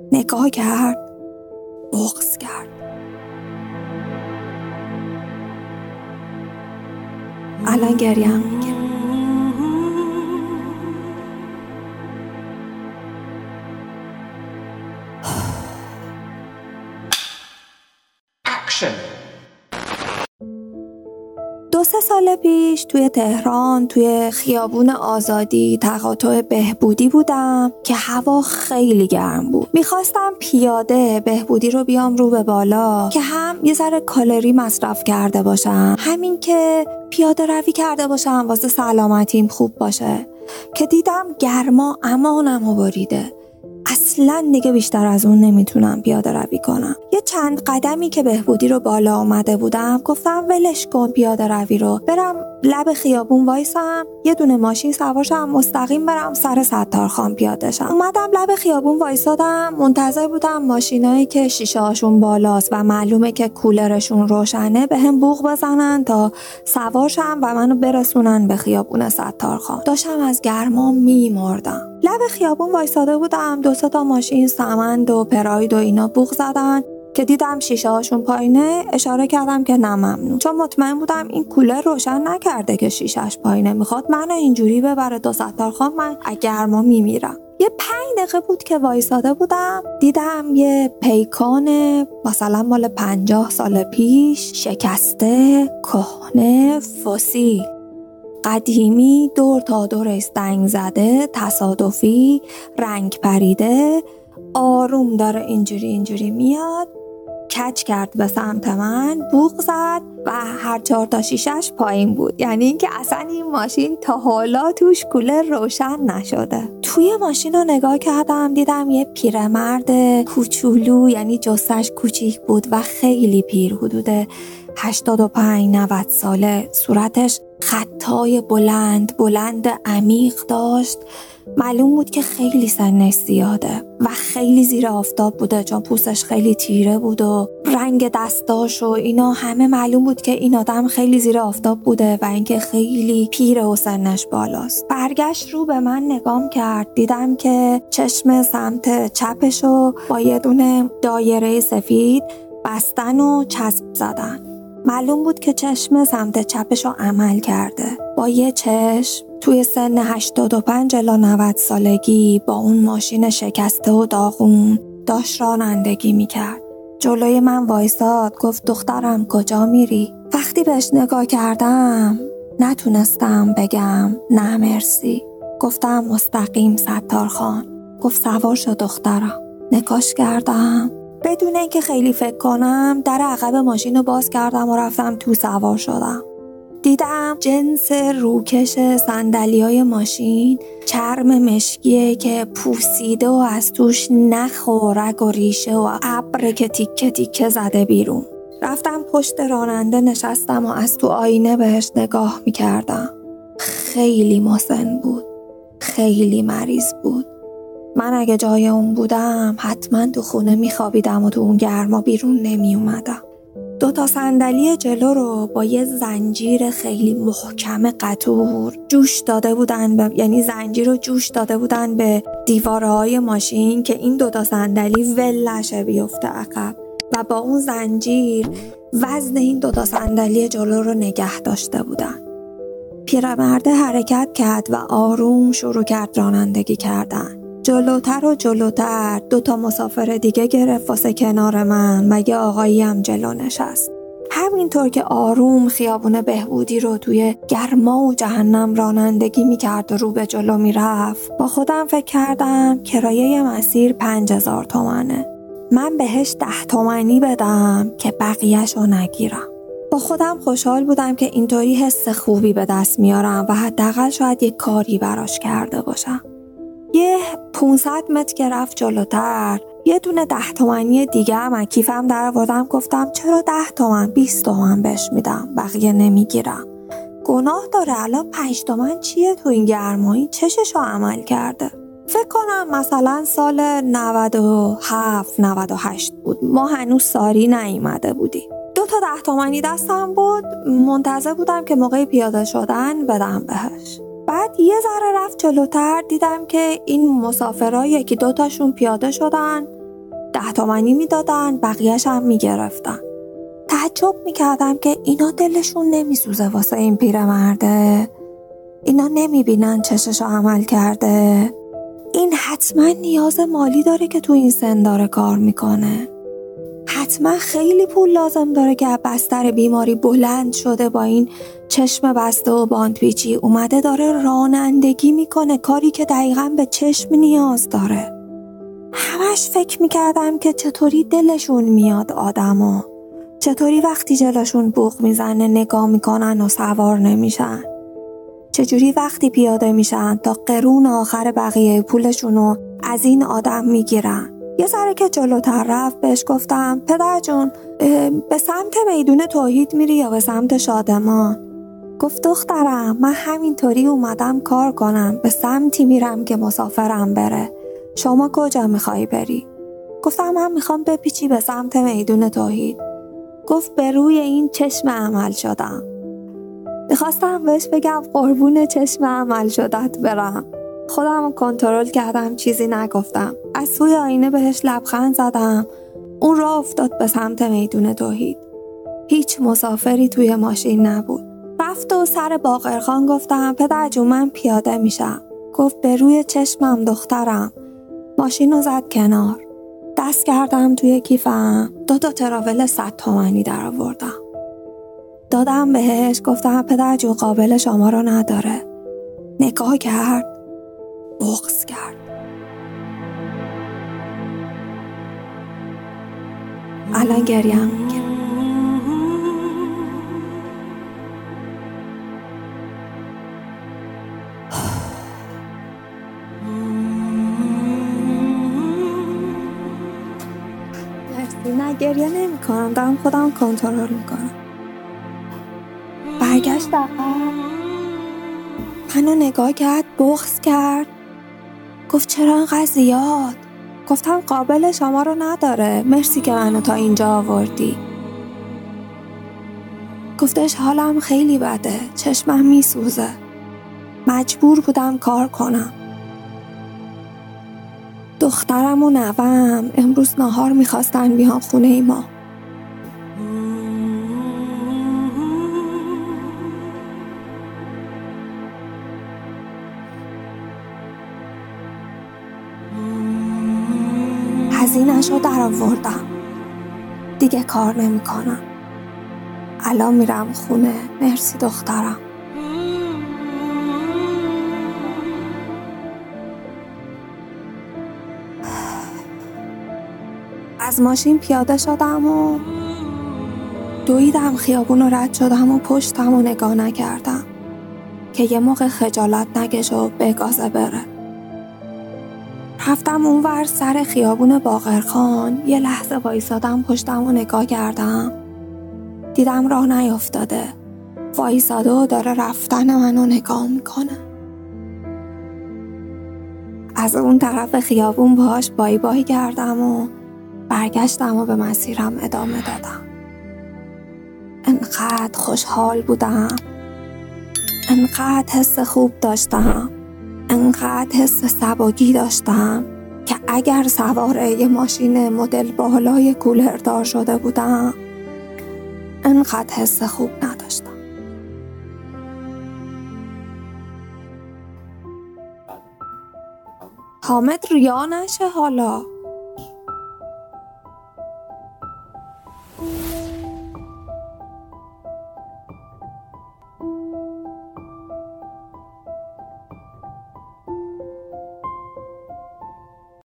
نگاه کرد، بغض کرد. الان گریم میگیره. دو سه سال پیش توی تهران توی خیابون آزادی تقاطع بهبودی بودم که هوا خیلی گرم بود. میخواستم پیاده بهبودی رو بیام رو به بالا که هم یه ذره کالری مصرف کرده باشم، همین که پیاده روی کرده باشم واسه سلامتیم خوب باشه، که دیدم گرما امانمو بریده. اصلا دیگه بیشتر از اون نمیتونم پیاده روی کنم. یه چند قدمی که بهبودی رو بالا آمده بودم گفتم ولش کن پیاده روی رو، برم لب خیابون وایسم، یه دونه ماشین سوارشم مستقیم برم سر ستارخان پیاده شم. اومدم لب خیابون وایسادم، منتظر بودم ماشینایی که شیشه هاشون بالاست و معلومه که کولرشون روشنه بهم بوق بزنن تا سوار شم و منو برسونن به خیابون ستارخان. داشتم از گرما میمردم. لب خیابون وایساده بودم، دو سه تا ماشین سمند و پراید و اینا بوق زدن که دیدم شیشه هاشون پایینه. اشاره کردم که نه ممنون، چون مطمئن بودم این کولر روشن نکرده که شیشهش پایینه، میخواد منو اینجوری ببره تا ستارخان، من از گرما میمیرم. یه 5 دقیقه بود که وایساده بودم، دیدم یه پیکان مثلا مال 50 سال پیش، شکسته، کهنه، فسیل، قدیمی، دور تا دورش زنگ زده، تصادفی، رنگ پریده، آروم داره اینجوری میاد، کج کرد به سمت من، بوق زد و هر 4 تا شیشش پایین بود. یعنی اینکه اصلا این ماشین تا حالا توش کولر روشن نشده. توی ماشین رو نگاه کردم، دیدم یه پیرمرد کوچولو، یعنی جثه‌اش کوچیک بود و خیلی پیر، حدود 85-90 ساله. صورتش خطای بلند عمیق داشت. معلوم بود که خیلی سنش زیاده و خیلی زیر آفتاب بوده، چون پوستش خیلی تیره بود و رنگ دستاش و اینا همه معلوم بود که این آدم خیلی زیر آفتاب بوده و اینکه خیلی پیره و سنش بالاست. برگشت رو به من نگام کرد، دیدم که چشم سمت چپشو با یه دونه دایره سفید بستن و چسب زدن. معلوم بود که چشم سمت چپشو عمل کرده. با یه چشم توی سن 85 الی 90 سالگی با اون ماشین شکسته و داغون داشت رانندگی میکرد. جلوی من وایساد، گفت دخترم کجا میری؟ وقتی بهش نگاه کردم نتونستم بگم نه مرسی. گفتم مستقیم ستارخان. گفت سوار شو دخترم. نگاش کردم، بدون اینکه خیلی فکر کنم در عقب ماشین رو باز کردم و رفتم تو، سوار شدم. دیدم جنس روکش صندلی‌های ماشین چرم مشکیه که پوسیده و از توش نخ و رگ و ریشه و ابر که تیکه تیکه زده بیرون. رفتم پشت راننده نشستم و از تو آینه بهش نگاه می‌کردم. خیلی مسن بود، خیلی مریض بود. من اگه جای اون بودم حتما تو خونه میخوابیدم و تو اون گرما بیرون نمی اومدم. 2 تا صندلی جلو رو با یه زنجیر خیلی محکم قطور جوش داده بودن یعنی زنجیر رو جوش داده بودن به دیوارهای ماشین که این 2 تا صندلی ول نشه بیفته عقب، و با اون زنجیر وزن این 2 تا صندلی جلو رو نگه داشته بودن. پیرمرد حرکت کرد و آروم شروع کرد رانندگی کردن. جلوتر و جلوتر 2 تا مسافر دیگه گرفت واسه کنار من و یه آقایی هم جلو نشست. همینطور که آروم خیابون بهبودی رو توی گرما و جهنم رانندگی میکرد و رو به جلو میرفت، با خودم فکر کردم کرایه مسیر 5000 تومنه. من بهش 10 تومنی بدم که بقیه‌شو نگیرم. با خودم خوشحال بودم که اینطوری حس خوبی به دست میارم و حداقل شاید یه کاری براش کرده باشم. یه 500 متر که رفت جلوتر یه دونه 10 تومنی دیگه هم از کیفم در آوردم. گفتم چرا 10 تومن 20 تومن بهش میدم، بقیه نمیگیرم. گناه داره، الان 5 تومن چیه تو این گرمایی؟ چششو عمل کرده. فکر کنم مثلا سال 97-98 بود، ما هنوز ساری نیومده بودیم. 2 تا 10 تومنی دستم بود، منتظر بودم که موقع پیاده شدن بدم بهش. بعد یه ذره رفت جلوتر، دیدم که این مسافرها 1-2 تاشون پیاده شدن، 10 تومانی میدادن، بقیه‌ش هم میگرفتن. تعجب میکردم که اینا دلشون نمیسوزه واسه این پیرمرده. اینا نمیبینن چششو عمل کرده. این حتما نیاز مالی داره که تو این سن داره کار میکنه. حتما خیلی پول لازم داره که بستر بیماری بلند شده با این چشم بسته و باندپیچی اومده داره رانندگی میکنه، کاری که دقیقاً به چشم نیاز داره. همش فکر میکردم که چطوری دلشون میاد آدما، چطوری وقتی جلوشون بوق میزنه نگاه میکنن و سوار نمیشن، چجوری وقتی پیاده میشن تا قرون آخر بقیه پولشونو از این آدم میگیرن. یه ذره که جلوتر رفت بهش گفتم پدر جون به سمت میدون توحید میری یا به سمت شادمان؟ گفت دخترم من همینطوری اومدم کار کنم، به سمتی میرم که مسافرم بره. شما کجا میخوایی بری؟ گفتم من میخوام بپیچی به سمت میدون توحید. گفت به روی این چشم عمل شدم. میخواستم بهش بگم قربون چشم عمل شدت برم. خودم کنترل کردم، چیزی نگفتم. از سوی آینه بهش لبخند زدم. اون راه افتاد به سمت میدون توحید. هیچ مسافری توی ماشین نبود. رفت و سر باقرخان گفتم پدر جون من پیاده میشم. گفت به روی چشمم دخترم. ماشین رو زد کنار. دست کردم توی کیفم، 2 تراول 100 تومانی در آوردم. دادم بهش، گفتم پدر جون قابل شما رو نداره. نگاه کرد، بغض کرد. الان گریم میگیره. نه گریه نمی کنم، دارم خودم کنترل میکنم. برگشت عقب، منو نگاه کرد، بغض کرد. گفت چرا انقدر زیاد؟ گفتم قابل شما رو نداره، مرسی که منو تا اینجا آوردی. گفتش حالم خیلی بده، چشمم میسوزه، مجبور بودم کار کنم. دخترم و نوام امروز نهار میخواستن بیان خونه ما. هزینه‌شو در آوردم. دیگه کار نمی کنم. الان میرم خونه. مرسی دخترم. از ماشین پیاده شدم و دویدم خیابون رو رد شدم و پشتم و نگاه نکردم که یه موقع خجالت نکشه و بگازه بره. رفتم اونور سر خیابون باقرخان، یه لحظه وایسادم پشتم و نگاه کردم. دیدم راه نیافتاده، وایساده و داره رفتن منو نگاه میکنه. از اون طرف خیابون باهاش بای بای کردم و برگشتم و به مسیرم ادامه دادم. انقدر خوشحال بودم، انقدر حس خوب داشتم، انقدر حس سبکی داشتم که اگر سوار یه ماشین مدل بالای کولردار شده بودم انقدر حس خوب نداشتم. حامد ریا نشه حالا.